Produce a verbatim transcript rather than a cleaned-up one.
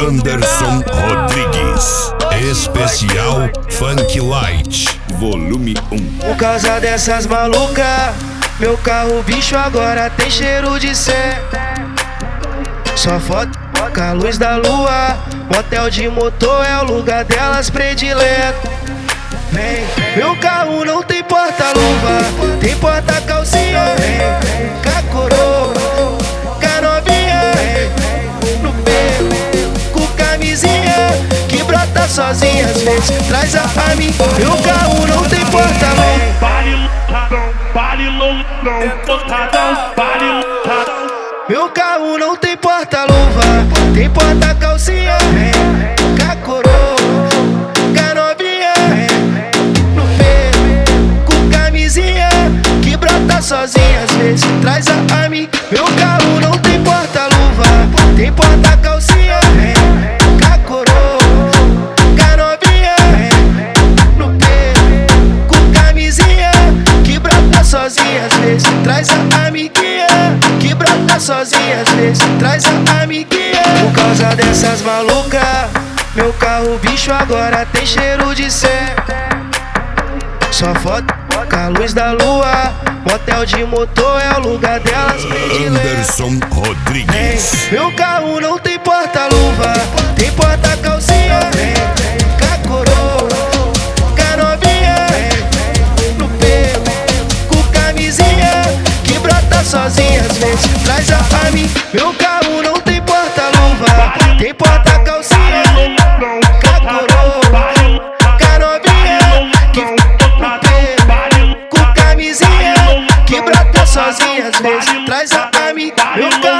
Anderson Rodrigues. Especial Funk Light, volume um. Por causa dessas malucas, meu carro bicho agora tem cheiro de sé. Só foto com a luz da lua, motel de motor é o lugar delas predileto. Vem, meu carro não tem porta-luva, tem porta-calcinha. Vem, cacorô, canovinha, no pelo, com camisinha, que brota sozinha às vezes, traz a mim. Meu carro não tem porta-luva. Vale lutadão, vale loucão, portadão, vale lutadão. Meu carro não tem porta-luva, tem porta-calcinha. Vem, cacorô, canovinha, no pelo, com camisinha, que brota sozinha às vezes, traz a mim. Meu carro não tem porta-luva, tem porta-calcinha. Vem, cacorô, canovinha, no pelo, com camisinha, que brota sozinha às vezes, traz a amiguinha, que brota sozinha às vezes, traz a amiguinha. Por causa dessas malucas, meu carro bicho agora tem cheiro de sé. Só foto com a luz da lua, motel de motor é o lugar delas predileto. Anderson Rodrigues. Meu carro não tem porta-luva, tem porta-calcinha. Cacorô, canovinha, no pelo, com camisinha, que brota sozinha às vezes, traz a mim. Meu carro não tem porta-luva, tem porta-calcinha. Cacorô, canovinha, que no pelo, com camisinha, que brota sozinha às vezes, traz a mim. Meu carro